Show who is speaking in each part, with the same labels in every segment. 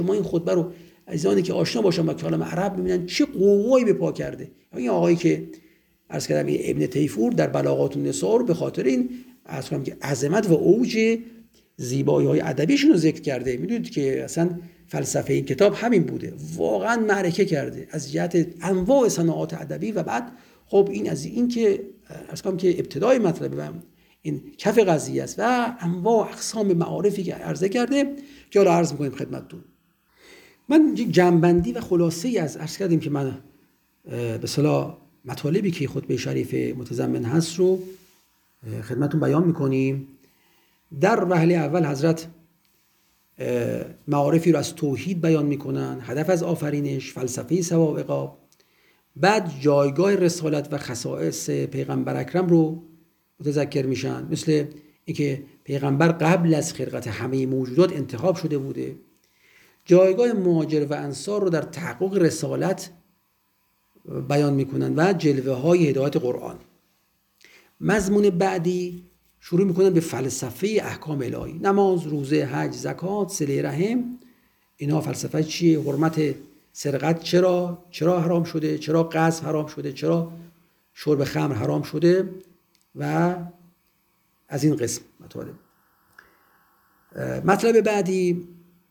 Speaker 1: شما این خطبه رو عزیزانی که آشنا باشن با کلام عرب می‌بینن چه قوقایی به پا کرده. این آقایی که عرض کردم ابن تیفور در بلاغات النساء رو به خاطر این عرض کنم که عظمت و اوج زیبایی‌های ادبیشون رو ذکر کرده. میدونید که اصلا فلسفه این کتاب همین بوده، واقعا معرکه کرده از جهت انواع صناعات ادبی. و بعد خب این از این که عرض کنم که ابتدای مطلب این کف قضیه است و انواع اقسام معارفی که عرضه کرده که حالا عرض می‌کنیم خدمتتون. من یک جمع‌بندی و خلاصه‌ای از عرض کردیم که من به اصطلاح مطالبی که خطبه شریف متضمن هست رو خدمتتون بیان می‌کنیم. در وهله اول حضرت معارفی رو از توحید بیان می‌کنن، هدف از آفرینش، فلسفه ثواب عقاب. بعد جایگاه رسالت و خصائص پیغمبر اکرم رو متذکر میشن، مثل اینکه پیغمبر قبل از خلقت همه موجودات انتخاب شده بوده. جایگاه مهاجر و انصار رو در تحقق رسالت بیان میکنن و جلوه های هدایت قرآن. مضمون بعدی شروع میکنن به فلسفه احکام الهی، نماز، روزه، حج، زکات، صله رحم. اینا فلسفه چیه؟ حرمت سرقت چرا حرام شده؟ چرا قذف حرام شده؟ چرا شرب خمر حرام شده؟ و از این قسم مطالب. مطلب بعدی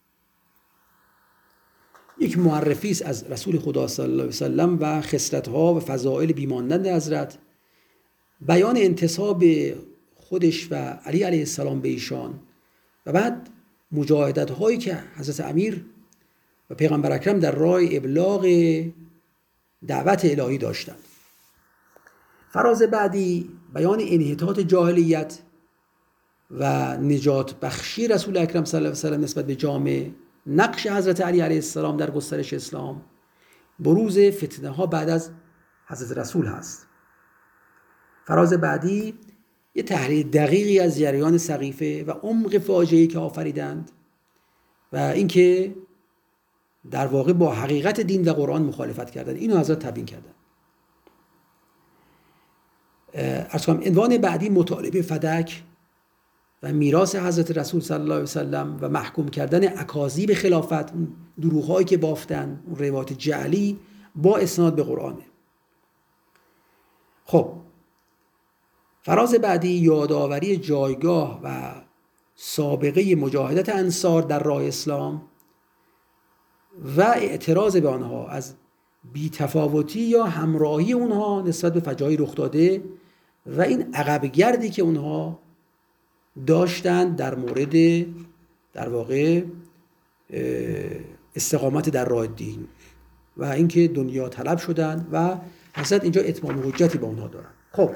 Speaker 1: یک معرفی است از رسول خدا صلی الله علیه و سلم و خصلت‌ها و فضائل بی‌مانند حضرت، بیان انتساب خودش و علی علیه السلام به ایشان، و بعد مجاهدت هایی که حضرت امیر و پیغمبر اکرم در راه ابلاغ دعوت الهی داشتند. فراز بعدی بیان انحطاط جاهلیت و نجات بخشی رسول اکرم صلی الله علیه و سلم نسبت به جامعه، نقش حضرت علی علیه السلام در گسترش اسلام، بروز فتنه ها بعد از حضرت رسول هست. فراز بعدی یه تحلیل دقیقی از جریان سقیفه و عمق فاجعه‌ای که آفریدند و اینکه در واقع با حقیقت دین و قرآن مخالفت کردند. اینو حضرت تبیین کردند. عنوان بعدی مطالبه فدک و میراث حضرت رسول صلی الله علیه وسلم و محکوم کردن اکاذیب خلافت، اون دروغ‌هایی که بافتن، اون روایات جعلی با اسناد به قرآنه. خب فراز بعدی یادآوری جایگاه و سابقه مجاهدت انصار در راه اسلام و اعتراض به آنها از بی‌تفاوتی یا همراهی اونها نسبت به فجایع رخ داده و این عقبگردی که اونها داشتن در مورد در واقع استقامت در راه دین و اینکه دنیا طلب شدن و حضرت اینجا اتمام حجتی با اونها دارن. خب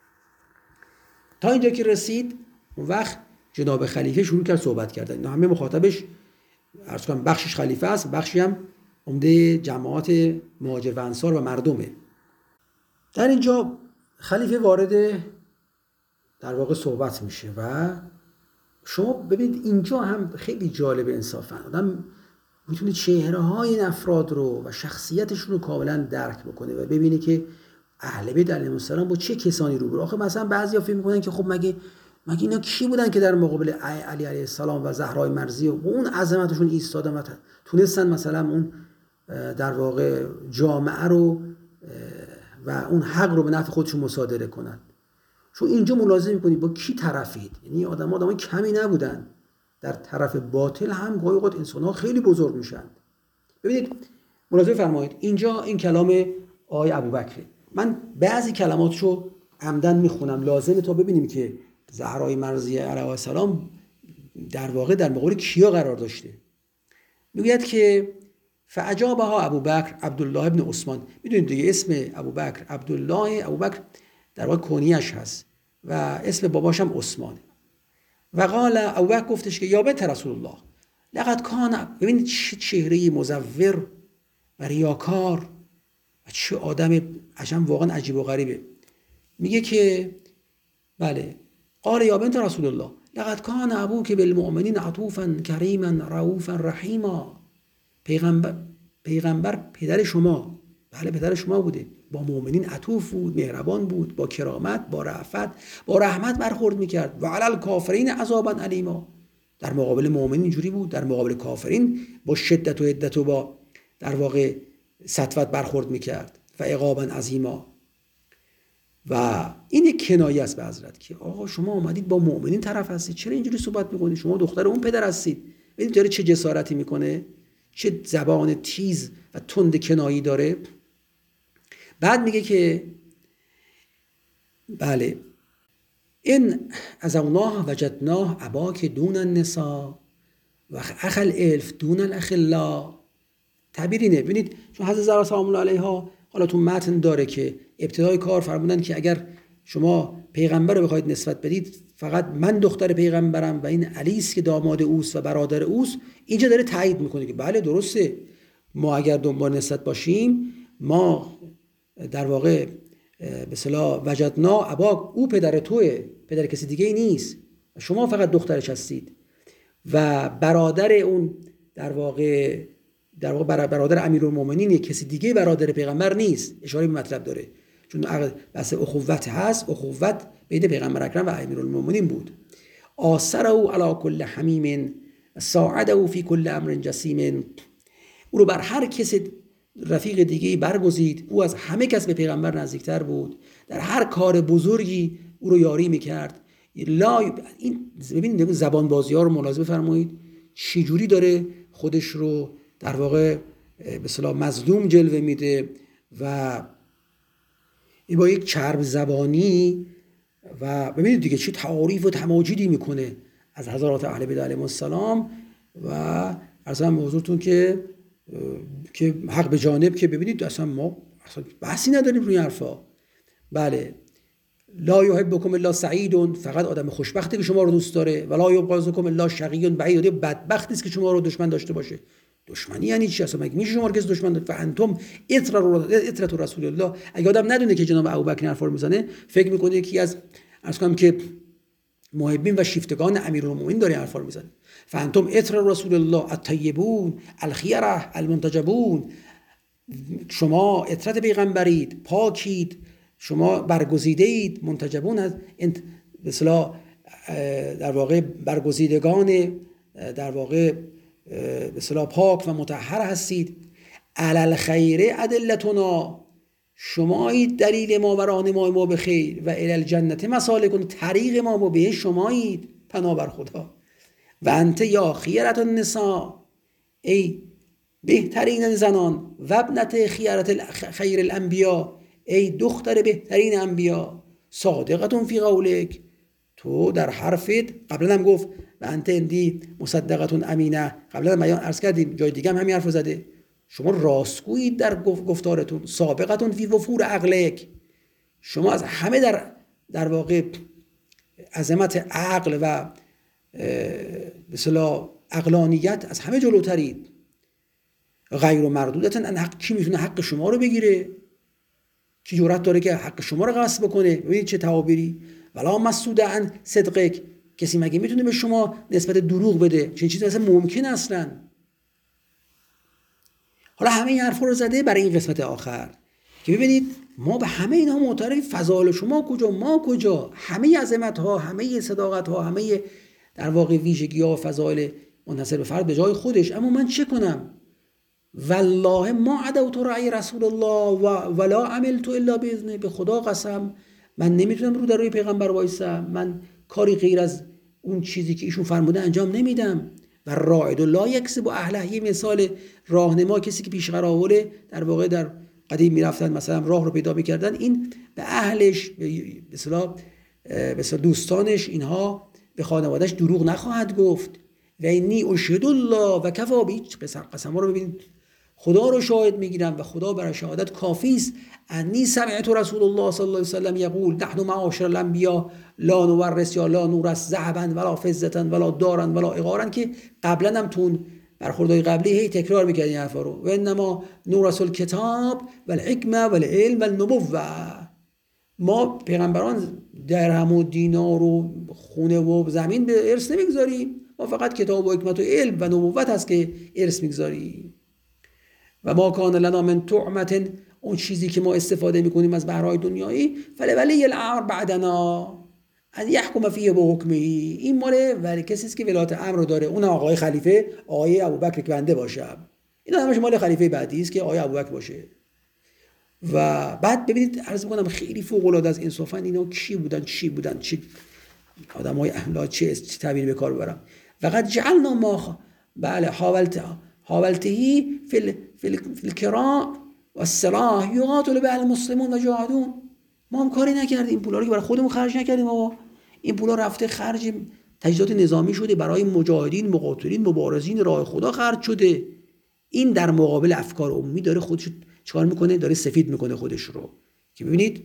Speaker 1: تا اینجا که رسید، اون وقت جناب خلیفه شروع کرد صحبت کردن. اینا همه مخاطبش عرض کنم بخشش خلیفه است، بخشی هم عمده جماعت مهاجر و انصار و مردمه. در اینجا خلیفه وارد در واقع صحبت میشه و شما ببینید اینجا هم خیلی جالب انصافا آدم میتونه چهره‌های این افراد رو و شخصیتشون رو کاملا درک بکنه و ببینه که اهل بیت علیهم السلام با چه کسانی روبرو. آخه مثلا بعضیا فکر میکنن که خب مگه اینا کی بودن که در مقابل علی علیه السلام و زهرای مرضی و اون عظمتشون ایستادن و تونستن مثلا اون در واقع جامعه رو و اون حق رو به نفع خودشون مصادره کنن. چون اینجا ملاحظه میکنید با کی طرفید، یعنی آدمای کمی نبودن. در طرف باطل هم گاهی اوقات انسان‌ها خیلی بزرگ میشن. ببینید ملاحظه فرمایید اینجا این کلام آقای ابوبکر، من بعضی کلماتشو عمدن میخونم لازمه تا ببینیم که زهرای مرضیه علیها السلام در واقع در مقابل کیا قرار داشته. میگوید که فاجابها ابوبکر عبدالله ابن عثمان. میدونید دیگه اسم ابوبکر عبدالله، ابوبکر در واقع کنیش هست و اسم باباش هم عثمانه. و قال ابوبکر گفتش که یا بنت رسول الله لقد کان، ببینید چه چهره مزور و ریاکار و چه آدم عجب واقعا عجیب و غریبه. میگه که بله قال یا بنت رسول الله لقد کان ابوک بالمؤمنین عطوفا کریما رؤوفا رحیما. پیغمبر پدر شما، بله پدر شما بوده، با مؤمنین عطوف بود، مهربان بود، با کرامت، با رأفت، با رحمت برخورد میکرد. و علی الکافرین عذابا الیما. در مقابل مؤمنین اینجوری بود، در مقابل کافرین با شدت و حدت و با در واقع سطوت برخورد میکرد و عقابا عظیما. و این یک کنایه است به حضرت که آقا شما اومدید با مؤمنین طرف هستید، چرا اینجوری صحبت میکنید؟ شما دختر اون پدر هستید. ببینید داره چه جسارتی میکنه، چه زبان تیز و تند کنایی داره. بعد میگه که بله این عزوناه وجدناه اباک دون النساء و اخ الالف دون الاخلا. تعبیر اینه. ببینید چون حضرت زهرا سلام الله علیها حالا تو متن داره که ابتدای کار فرمودن که اگر شما پیغمبر رو بخواید نسبت بدید فقط من دختر پیغمبرم و این علی است که داماد اوست و برادر اوست. اینجا داره تایید میکنه که بله درسته، ما اگر دنبال نسبت باشیم ما در واقع به اصطلاح وجدنا اباک، او پدر توئه، پدر کسی دیگه ای نیست، شما فقط دخترش هستید و برادر اون در واقع برادر امیرالمومنین کسی دیگه برادر پیغمبر نیست. اشاره به مطلب داره چون بحث اخوت هست، اخوت بین پیغمبر اکرم و امیرالمومنین بود. آثره علی کل حمیم ساعده فی کل امر جسیم. او رو بر هر کسی رفیق دیگه برگزید، او از همه کس به پیغمبر نزدیکتر بود، در هر کار بزرگی او رو یاری میکرد. این ببینید زبان بازی ها رو ملاحظه بفرمایید چی جوری داره خودش رو در واقع به اصطلاح مظلوم جلوه میده و این با یک چرب زبانی و ببینید دیگه چی تعاریف و تماجیدی میکنه از حضرات اهل بیت علیهم السلام. و عرضم به حضورتون که حق به جانب که ببینید اصلا ما اصلا بحثی نداریم روی حرفا. بله لا یحبکم الا سعید، فقط آدم خوشبختی که شما رو دوست داره، ولا یبغضکم الا شقی بعید، بدبختی است که شما رو دشمن داشته باشه. دشمنی یعنی چی اصلا؟ مگه میشه شما رو کسی دشمن داشته؟ فانتم اطرت رسول الله. اگه آدم ندونه که جناب ابوبکر حرفا رو میزنه فکر میکنه یکی از عرض کنم که محبین و شیفتگان امیرالمومنین داره حرفا رو میزنه. فانتم اطرت رسول الله الطیبون الخیره المنتجبون، شما اطرت پیغمبرید، پاکید، شما برگزیده اید، منتجبون از به اصطلاح در واقع برگزیدگان در واقع به اصطلاح پاک و مطهر هستید. علی الخیر ادلتنا، شمایید دلیل ما و راهنمای ما به خیر، و الی الجنت مسالکون، طریق ما و به شمایید، پناه بر خدا. و انت یا خیرت النساء، ای بهترین زنان، و ابنت خیر الانبیا، ای دختر بهترین انبیا، صادقتون فی قولک، تو در حرفت قبلا هم گفت و انت اندی مصدقتون امینه، قبلا هم عرض کردیم جای دیگه هم همین حرف زده، شما راستگویید در گفتارتون، سابقتون فی وفور عقلک، شما از همه در واقع عظمت عقل و به اصطلاح عقلانیت از همه جلوترید. غیر مردودتن ان حق، کی میتونه حق شما رو بگیره؟ کی جرأت داره که حق شما رو غصب بکنه؟ ببینید چه تعابیری. ولا مسعود عن صدقک، کسی مگه میتونه به شما نسبت دروغ بده؟ چه چیزی اصلا ممکن اصلا؟ حالا همه این حرفا رو زده برای این قسمت آخر که ببینید ما به همه اینها معترف، فضائل شما کجا ما کجا، همه عظمت ها، همه صداقت ها، همه در واقع ویژگی ها و فضائل منحصر به فرد به جای خودش، اما من چه کنم؟ والله ما عدوت رأی رسول الله ولا عملت الا باذنه، به خدا قسم من نمیتونم رو در روی پیغمبر وایسم، من کاری غیر از اون چیزی که ایشون فرموده انجام نمیدم. و راعد لا یکسب اهله، یه مثال راهنما، کسی که پیش قراوله در واقع در قدیم میرفتن مثلا راه رو پیدا میکردن، این به اهلش به اصطلاح دوستانش اینها به خانوادهش دروغ نخواهد گفت. و اینی اشهد الله و کفا به، قسم ها رو ببینید، خدا رو شاهد میگیرم و خدا برای شهادت کافی است. انی سمعت رسول الله صلی الله علیه و سلم یقول نحن معاشر الانبیا لا نورث یا لا نورث ذهبا ولا فضه ولا دارا ولا عقارا، که قبلا هم تون برخوردهای قبلی هی تکرار میکردین این حرفا رو. و انما نورث الکتاب والحکمه والعلم والنبوه، ما پیغمبران درهم و دینار و خونه و زمین به ارث نمیگذاریم، ما فقط کتاب و حکمت و علم و نبوت هست که ارث میگذاریم. و ما کان لنا من طعمت، اون چیزی که ما استفاده میکنیم از بهرهای دنیایی، فلولی الامر بعدنا، از یحکم فیه به حکمه، این مال ولی کسی است که ولایت امر رو داره، اون آقای خلیفه، آقای ابوبکر که بنده باشم، این همش مال خلیفه بعدی است که آقای ابوبکر باشه. و بعد ببینید عرض می‌کنم خیلی فوق العاده از انصافا اینا چی بودن چه آدمای اهلا، چه تعبیر به کار ببرم. وقد جعلنا ما بله حاولتهی فی الکراء و السلاح یقاتل به المسلمون و جاهدون. ما هم کاری نکردیم، این پولا رو که برای خودمون خرج نکردیم، ما این پولا رفته خرج تجهیزات نظامی شده، برای مجاهدین، مقاتلین، مبارزین راه خدا خرج شده. این در مقابل افکار عمومی داره خودش چیکار میکنه؟ داره سفید میکنه خودش رو. که ببینید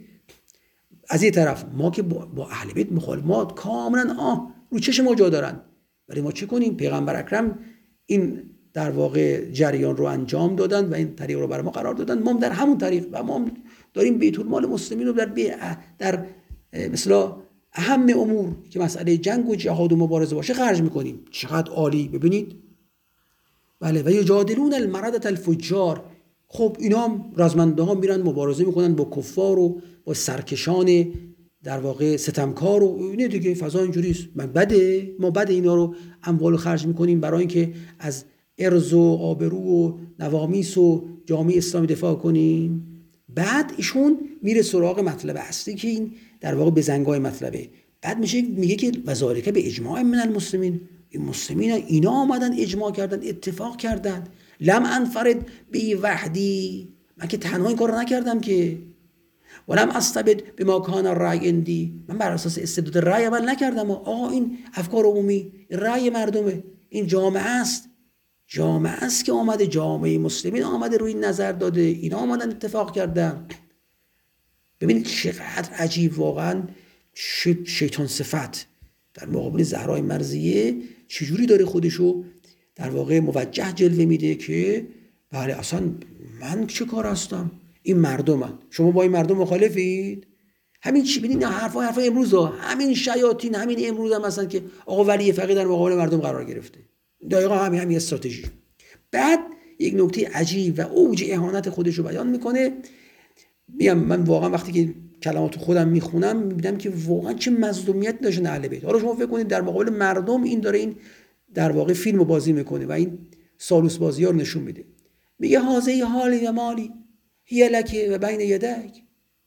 Speaker 1: از یه طرف ما که با اهل بیت مخالف، ما کاملا رو چشم ما جا دارن، ولی ما چه کنیم؟ پیغمبر اکرم این در واقع جریان رو انجام دادن و این طریق رو برای ما قرار دادن، ما در همون طریق و ما داریم بیت المال مسلمین رو در مثلا اهم امور که مسئله جنگ و جهاد و مبارزه باشه خرج میکنیم. چقدر عالی. ببینید بله، و یجادلون المردة الفجار. خب اینا هم رزمنده ها میرن مبارزه میکنن با کفار و با سرکشان در واقع ستمکار و اینه دیگه، فضا اینجوریست. ما بده اینا رو اموال خرج میکنیم برای اینکه از ارز و آبرو و نوامیس و جامعه اسلامی دفاع کنیم. بعد ایشون میره سراغ مطلب اصلی که این در واقع بزنگای مطلبه. بعد میگه که وذالک به اجماع من المسلمین، این مسلمین اینا آمدن اجماع کردن، اتفاق کردن. لم انفرد بی وحدی، من که تنها این کار رو نکردم که. ولم استبد بما کان الرأی عندی، من بر اساس استبداد رأی عمل نکردم. این افکار عمومی، رأی مردمه، این جامعه است که آمده، جامعه مسلمین آمده روی نظر داده، اینا آمدن اتفاق کردن. ببینید چقدر عجیب واقعا. شیطان صفت در مقابل زهرای مرضیه چجوری داره خودشو در واقع موجه جلوه میده که بله اصلا من چه کار هستم، این مردمن، شما با این مردم مخالفید. همین چی ببینید حرفا امروز همین شیاطین همین امروز هم مثلا که آقا ولی فقیه در مقابل مردم قرار گرفته، دقیقاً همین استراتژی. بعد یک نکته عجیب و اوج اهانت خودش رو بیان میکنه. میگم من واقعا وقتی که کلمات خودم میخونم میبینم که واقعا چه مظلومیت داشتن اهل بیت. حالا شما فکر کنید در مقابل مردم این داره این در واقع فیلم بازی میکنه و این سالوس بازی ها رو نشون میده. میگه هازهی حالی و مالی هی لک و بین یدک.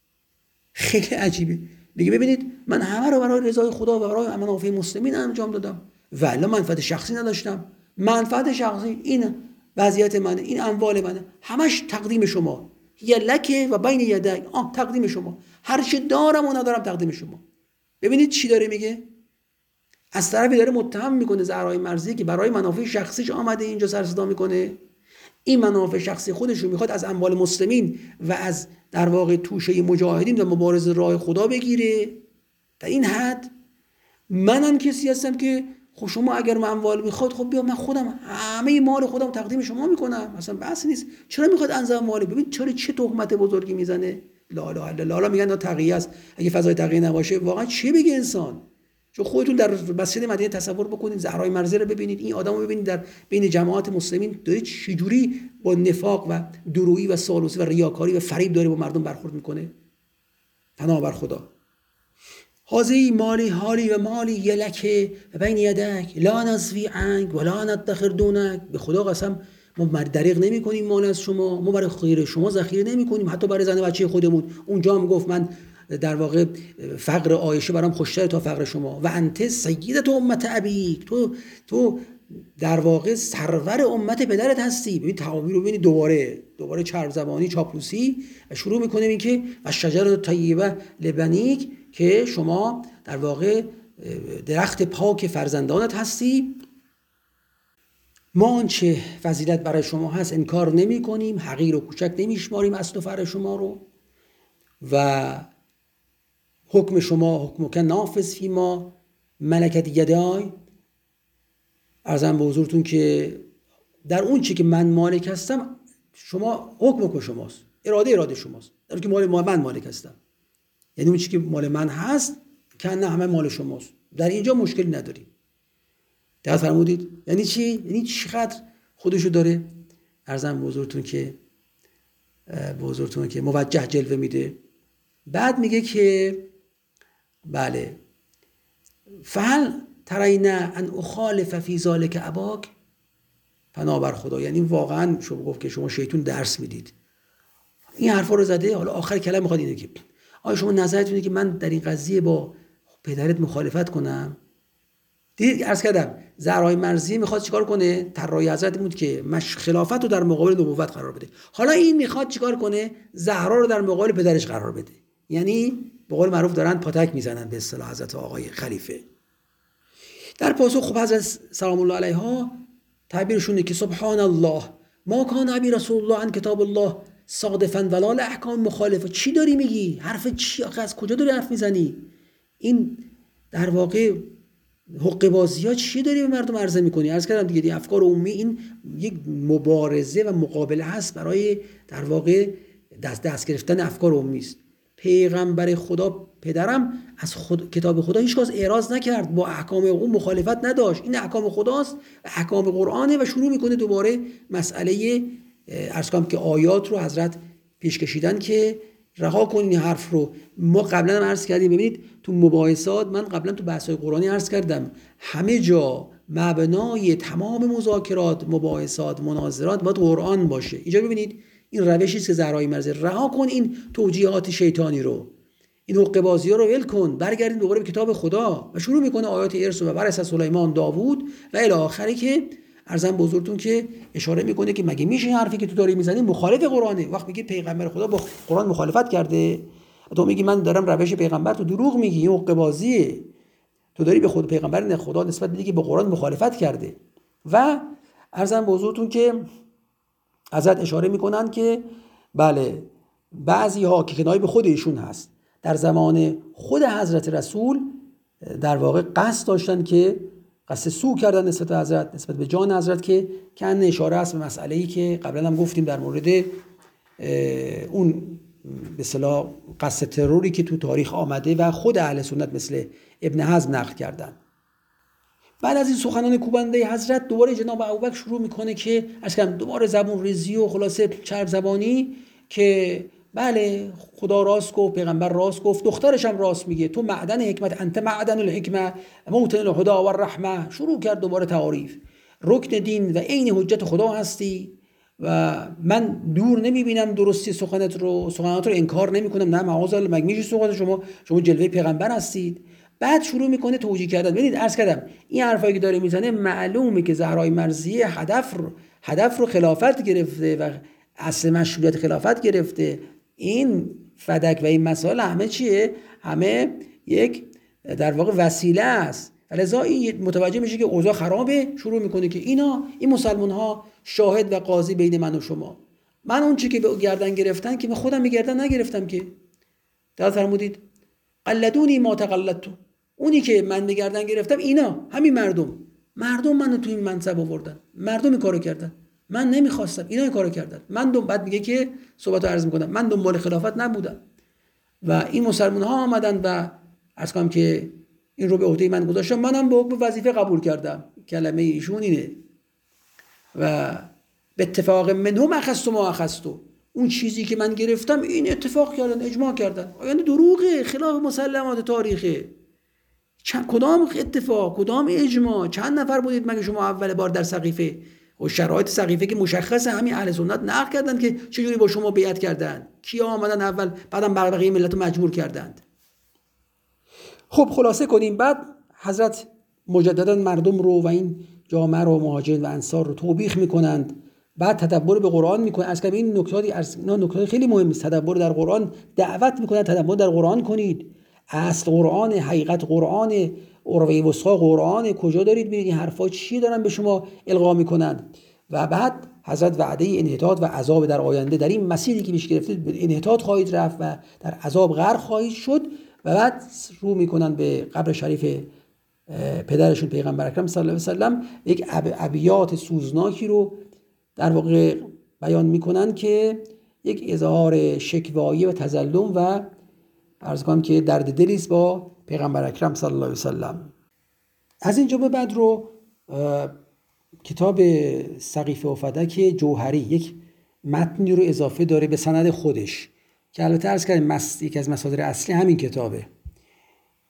Speaker 1: خیلی عجیبه. میگه ببینید من همه رو برای رضای خدا و برای منافع مسلمین انجام دادم، ولی منفعت شخصی نداشتم. منفعت شخصی این وضعیت منه، این اموال منه، همش تقدیم شما. هی لک و بین یدک، تقدیم شما، هر چی دارم و ندارم تقدیم شما. ببینید چی داره میگه. از طرفی داره متهم میکنه زهرای مرضی که برای منافع شخصیش آمده اینجا سر صدا میکنه. این منافع شخصی خودش رو میخواد از اموال مسلمین و از در واقع توشه مجاهدین و مبارز راه خدا بگیره. در این حد منم کسی هستم که خب شما اگر من اموال میخواد، خب بیا من خودم همه مال خودم تقدیم شما میکنم، مثلا بحث نیست. چرا میخواد انزا مال؟ ببین چه تهمت بزرگی میزنه. لا لا لا میگن تقیه است. اگه فضای تقیه نباشه واقعا چی بگه انسان؟ چون خودتون در مسجد مدینه تصور بکنید، زهرای مرضی رو ببینید، این آدمو ببینید در بین جماعت مسلمین داره چجوری با نفاق و درویی و سالوسی و ریاکاری و فریب داره با مردم برخورد میکنه. پناه بر خدا. هازی مالی حالی و مالی یلکه و بین یدک لا نزوی عنک ولا ندخر دونک. به خدا قسم ما دریغ نمی کنیم مال از شما، ما برای خیر شما ذخیره نمی کنیم، حتی برای زن بچه خودمون. اونجا هم گفت من در واقع فقر عایشه برام خوشتره تا فقر شما. و انت سیدت امت ابیک، تو در واقع سرور امت پدرت هستی. ببین تعابیر رو ببینید، دوباره چرب زبانی چاپلوسی و شروع میکنه این که و شجر طیبه لبنیک، که شما در واقع درخت پاک فرزندانت هستی. ما آنچه فضیلت برای شما هست انکار نمی کنیم، حقیر و کوچک نمیشماریم اصل و فرع شما رو، و حکم شما حکم که نافذ فی ما ملکت یدای. عرضم به حضورتون که در اون چی که من مالک هستم شما حکم شماست، اراده شماست، در اون که مال من مالک هستم، یعنی اون چی که مال من هست که نه همه مال شماست، در اینجا مشکلی نداریم. دقت فرمودید؟ یعنی چی؟ یعنی چقدر خودشو داره عرضم به حضورتون که موجه جلوه میده. بعد میگه که بله فهل ترین ان اخالف فی ذلک اباک، پناه بر خدا، یعنی واقعا شما گفت که شما شیطون درس میدید، این حرفا رو زده. حالا آخر کلام میخواد اینه که آیا شما نظرتون اینه که من در این قضیه با پدرت مخالفت کنم؟ دیدید عرض کردم زهرای مرضیه میخواد چیکار کنه؟ طراحی حضرت بود که خلافت رو در مقابل نبوت قرار بده. حالا این میخواد چیکار کنه؟ زهرا رو در مقابل پدرش قرار بده. یعنی به قول معروف دارن پاتک میزنن به اصطلاح حضرت آقای خلیفه. در پاسخ خب حضرت سلام الله علیها تعبیرشونه که سبحان الله ما کان ابی رسول الله عن کتاب الله صادفا ولا احکام مخالفه. چی داری میگی؟ حرف چی آخه؟ از کجا داری حرف میزنی؟ این در واقع حقه بازی ها چی داری به مردم عرضه میکنی؟ عرض کردم دیگه افکار عمومی این یک مبارزه و مقابله هست برای در واقع دست گرفتن افکار عمومی است. پیغمبر خدا پدرم از کتاب خدا هیچ کس اعراض نکرد، با احکام اون مخالفت نداشت. این احکام خداست، احکام قرآنه و شروع میکنه دوباره مسئله عرض کنم که آیات رو حضرت پیش کشیدن که رها کنین این حرف رو. ما قبلا هم عرض کردیم، ببینید تو مباحثات، من قبلا تو بحث‌های قرآنی عرض کردم همه جا مبنای تمام مذاکرات، مباحثات، مناظرات باید قرآن باشه. اینجا ببینید این روشی است که زهرای مرزی رها کن این توجیهات شیطانی رو، این حقه بازی ها رو ول کن، برگردین دوباره به کتاب خدا و شروع میکنه آیات ارث و ورث سلیمان داوود و الی آخری که عرضم بزرگتون که اشاره میکنه که مگه میشه این حرفی که تو داری میزنی مخالف قرآنه؟ وقت میگی پیغمبر خدا با قرآن مخالفت کرده، تو میگی من دارم روش پیغمبر، تو دروغ میگی، این حقه بازیه. تو داری به خود پیغمبر خدا نسبت میدی که با قرآن مخالفت کرده. و عرضم بزرگتون که حضرت اشاره میکنن که بله بعضی ها که کنایه به خود ایشون هست در زمان خود حضرت رسول در واقع قصد داشتن که قصد سو کردن نسبت به حضرت، نسبت به جان حضرت، که کن اشاره است به مسئله‌ای که قبلا هم گفتیم در مورد اون به اصطلاح قصد تروری که تو تاریخ آمده و خود اهل سنت مثل ابن حزم نقل کردن. بعد از این سخنان کوبنده حضرت دوباره جناب ابوبکر شروع میکنه که اصلا دوباره زبون ریزی و خلاصه چرب زبانی که بله خدا راست گفت، پیغمبر راست گفت، دخترش هم راست میگه، تو معدن حکمت، انت معدن الحکمه موطن الهدى و الرحمه. شروع کرد دوباره تعاریف، رکن دین و عین حجت خدا هستی و من دور نمیبینم درستی سخنات رو انکار نمیکنم، نه معاذالله مگه میشه سخنات شما جلوه پیغمبر هستید. بعد شروع میکنه توجیه کردن. ببینید عرض کردم این حرفایی که داره میزنه معلومه که زهرای مرضیه هدف رو خلافت گرفته و اصل مشروعیت خلافت گرفته. این فدک و این مسائل همه چیه؟ همه یک در واقع وسیله است. لذا این متوجه میشه که اوضاع خرابه، شروع میکنه که این مسلمان ها شاهد و قاضی بین من و شما. من اون چی که به گردن گرفتن که من خودم به گردن نگرفتم که. در فرمودید قلدونی ما تقلدتم، اونی که من به گردن گرفتم همین مردم منو تو این منصب آوردن، مردم این کارو کردن، من نمیخواستم، اینا این کارو کردن. بعد میگه که صحبتو عرض میکنم من دنبال خلافت نبودم و این مسلمان ها آمدن و عرض کنم که این رو به عهده من گذاشتم، منم به حکم وظیفه قبول کردم. کلمه ایشون اینه و به اتفاق منهم اخذت ما اخذت، اون چیزی که من گرفتم این اتفاق کردن، اجماع کردن. یعنی دروغه، خلاف مسلمات تاریخه. کدام اتفاق، کدام اجماع؟ چند نفر بودید مگه شما اول بار در سقیفه؟ و شرایط سقیفه که مشخصه، همین اهل سنت نقل کردن که چجوری با شما بیعت کردن، کیا آمدن اول، بعدم بقیه ملت رو مجبور کردند. خب خلاصه کنیم، بعد حضرت مجددا مردم رو و این جامعه رو، مهاجرین و انصار رو توبیخ میکنند. بعد تدبر به قرآن میکنند. از که این نکته خیلی مهم است. تدبر در قرآن دعوت میکنند، تدبر در قرآن کنید. اصل قرآن، حقیقت قرآن، اروه وثقا قرآن. کجا دارید ببینید این حرفا چی دارن به شما القا میکنند؟ و بعد حضرت وعده انحطاط و عذاب در آینده، در این مسیری که پیش گرفتید به انحطاط خواهید رفت و در عذاب غرق خواهید شد. و بعد رو میکنن به قبر شریف پدرشون پیغمبر اکرم صلی الله علیه و سلم، یک ابیات سوزناکی رو در واقع بیان میکنن که یک اظهار شکوایی و تظلم و عرض کنم که درد دلی است با پیغمبر اکرم صلی الله علیه و سلم. از اینجا به بعد رو کتاب سقیفه و فدک جوهری یک متنی رو اضافه داره به سند خودش که البته عرض کردم یکی از مصادر اصلی همین کتابه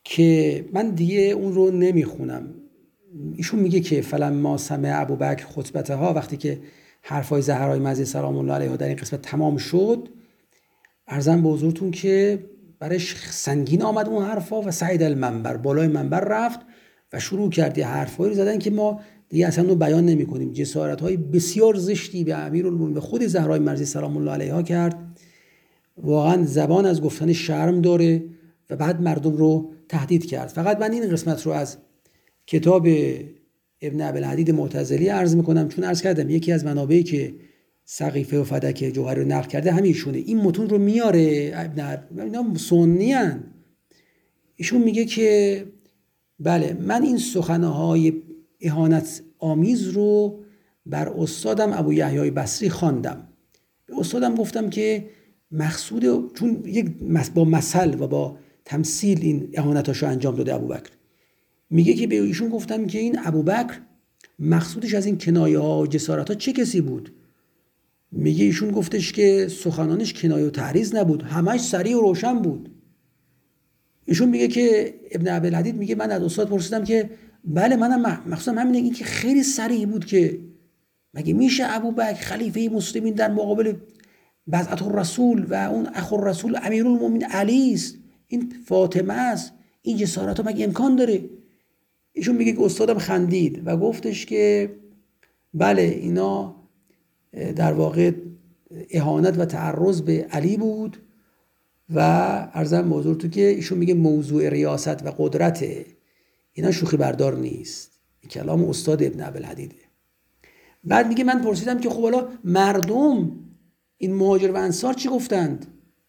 Speaker 1: که من دیگه اون رو نمیخونم. ایشون میگه که فلما سمع ابوبکر خطبتها، وقتی که حرفای زهرای مزی سلام الله علیها در این قسمت تمام شد، عرضم به حضورتون که برش سنگین آمد اون حرفا و صعید المنبر، بالای منبر رفت و شروع کرد حرفایی رو زدن که ما دیگه اصلا رو بیان نمی کنیم. جسارت‌های بسیار زشتی به امیرالمومنین و خود زهرای مرضی سلام الله علیها کرد. واقعا زبان از گفتن شرم داره و بعد مردم رو تهدید کرد. فقط من این قسمت رو از کتاب ابن ابوالحدید معتزلی عرض میکنم، چون عرض کردم یکی از منابعی که سقیفه و فدک جوهری رو نقل کرده همیشونه. این متون رو میاره اینا سنی ان. ایشون میگه که بله من این سخنهای اهانت آمیز رو بر استادم ابو یحیی بصری خواندم. به استادم گفتم که مقصود، چون یک با مثل و با تمثیل این اهانتاشو انجام داده ابوبکر، میگه که به ایشون گفتم که این ابوبکر مقصودش از این کنایه ها و جسارت ها چه کسی بود؟ میگه ایشون گفتش که سخنانش کنایه و تعریض نبود، همش صریح و روشن بود. ایشون میگه که ابن ابوالحدید میگه من از استاد پرسیدم که بله منم مقصودم همینه، این که خیلی صریح بود که مگه میشه ابوبکر خلیفه مسلمین در مقابل بیعت الرسول و اون اخو الرسول امیرالمومنین علی است، این فاطمه است، این جسارت ها مگه امکان داره؟ ایشون میگه که استادم خندید و گفتش که بله اینا در واقع اهانت و تعرض به علی بود و عرضم به حضورتون که ایشون میگه موضوع ریاست و قدرت اینا شوخی بردار نیست. این کلام استاد ابن ابوالحدیده. بعد میگه من پرسیدم که خب حالا مردم این مهاجر و انصار چی گفتند؟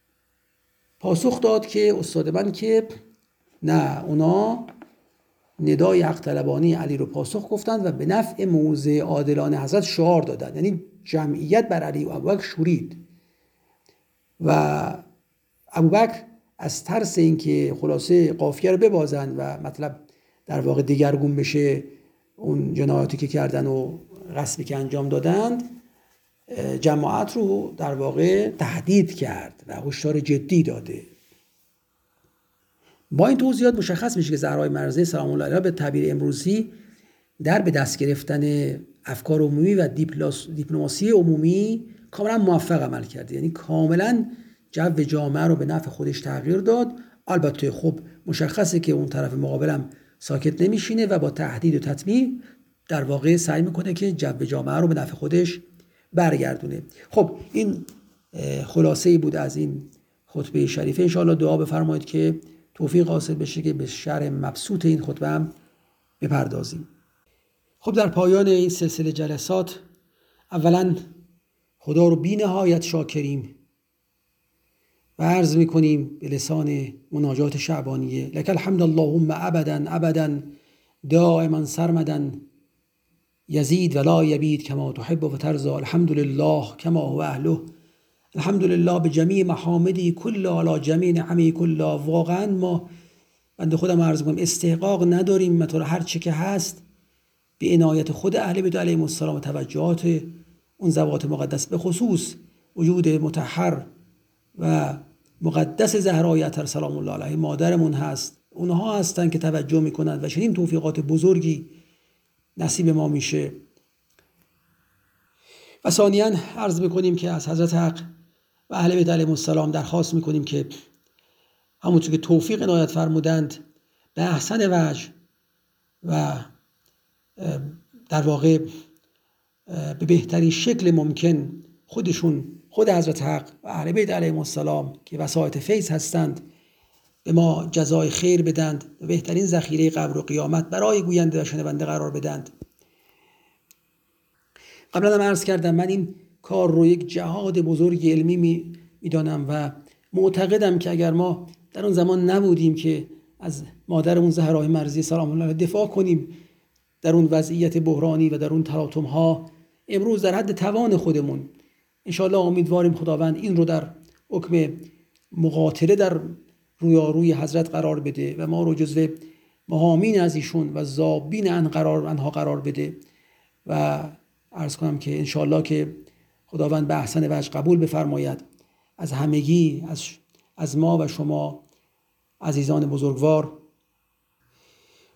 Speaker 1: پاسخ داد که استاد من که نه، اونا ندای حق طلبانی علی رو پاسخ گفتند و به نفع موضع عادلانه حضرت شعار دادند. یعنی جمعیت بر علی و ابوبکر شورید و ابوبکر از ترس اینکه خلاصه قافیه رو ببازند و مطلب در واقع دیگرگون بشه اون جنایاتی که کردن و غصبی که انجام دادند، جماعت رو در واقع تهدید کرد و هشدار جدی داده. با این توضیحات مشخص میشه که زهرای مرضیه سلام الله علیها به تعبیر امروزی در به دست گرفتن افکار عمومی و دیپلماسی عمومی کاملا موفق عمل کرده. یعنی کاملا جو جامعه رو به نفع خودش تغییر داد. البته خب مشخصه که اون طرف مقابلم ساکت نمیشینه و با تهدید و تطمیع در واقع سعی میکنه که جو جامعه رو به نفع خودش برگردونه. خب این خلاصه‌ای بود از این خطبه شریفه. انشاءالله دعا بفرمایید که توفیق حاصل بشه که به شرح مبسوط این خطبه هم بپردازیم. خب در پایان این سلسله جلسات اولا خدا رو بی نهایت شاکریم و عرض میکنیم به لسان مناجات شعبانیه لک الحمد اللهم ابدا ابدا دائما سرمدا یزید ولا یبید کما تحب و ترضى الحمد لله کما هو اهله الحمد لله به جمیع محامدی کلا علی جمیع نعمی کلا. واقعا ما بنده خودم عرض میکنم استحقاق نداریم مطور هر چه که هست به عنایت خود اهل بیت علیهم السلام و توجهات اون ذوات مقدس، به خصوص وجود مطهر و مقدس زهرای اطهر سلام الله علیها مادرمون هست. اونها هستن که توجه میکنند و چنین توفیقات بزرگی نصیب ما میشه. و ثانیاً عرض میکنیم که از حضرت حق و اهل بیت علیهم السلام درخواست میکنیم که همونطور که توفیق عنایت فرمودند به احسن وجه و در واقع به بهترین شکل ممکن خود حضرت حق و اهل بیت علیهم السلام که وسایط فیض هستند به ما جزای خیر بدند و بهترین ذخیره قبر و قیامت برای گوینده و شنونده قرار بدند. قبلا هم عرض کردم من این کار رو یک جهاد بزرگ علمی میدانم و معتقدم که اگر ما در اون زمان نبودیم که از مادرمون زهرای مرضیه سلام الله علیها دفاع کنیم در اون وضعیت بحرانی و در اون تلاطم ها، امروز در حد توان خودمون انشاءالله امیدواریم خداوند این رو در حکم مقاتله در رویاروی حضرت قرار بده و ما رو جزو محامین از ایشون و ذابین انها قرار بده و عرض کنم که انشاءالله که خداوند به احسن وجه قبول بفرماید از همگی، از ما و شما عزیزان بزرگوار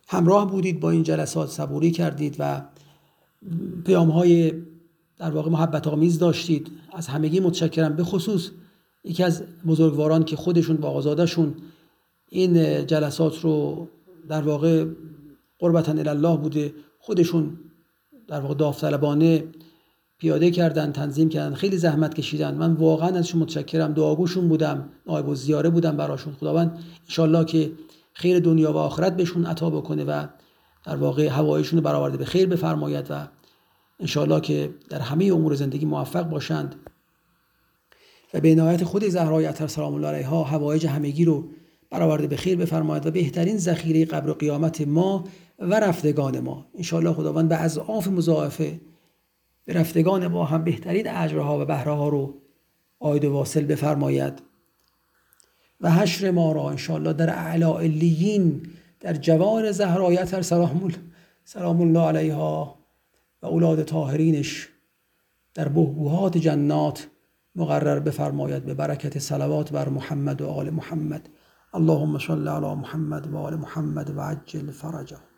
Speaker 1: همراه بودید با این جلسات، صبوری کردید و پیام‌های در واقع محبت آمیز داشتید. از همگی متشکرم. به خصوص یکی از بزرگواران که خودشون با آقازاده‌شون این جلسات رو در واقع قربتاً الله بوده، خودشون در واقع داوطلبانه پیاده کردن، تنظیم کردن، خیلی زحمت کشیدن. من واقعا ازشون متشکرم. دعاگوشون بودم، نایب الزیاره بودم براشون. خداوند انشالله که خیر دنیا و آخرت بهشون عطا بکنه و در واقع هوایشون رو برآورده به خیر بفرماید و انشالله که در همه امور زندگی موفق باشند و به عنایت خود زهرای اطهر سلام الله علیها هوایج همگی رو برآورده به خیر بفرماید و بهترین ذخیره قبر و قیامت ما و رفتگان ما انشالله خداوند به اضعاف مضاعفه به رفتگان ما هم بهترین اجرها و بهره‌ها رو عاید و واصل بفرماید و حشر ما را انشالله در اعلی علیین در جوار زهرای اطهر سلام الله علیها و اولاد طاهرینش در بحبوحات جنات مقرر بفرماید به برکت صلوات بر محمد و آل محمد. اللهم صل علی محمد و آل محمد و عجل فرجه.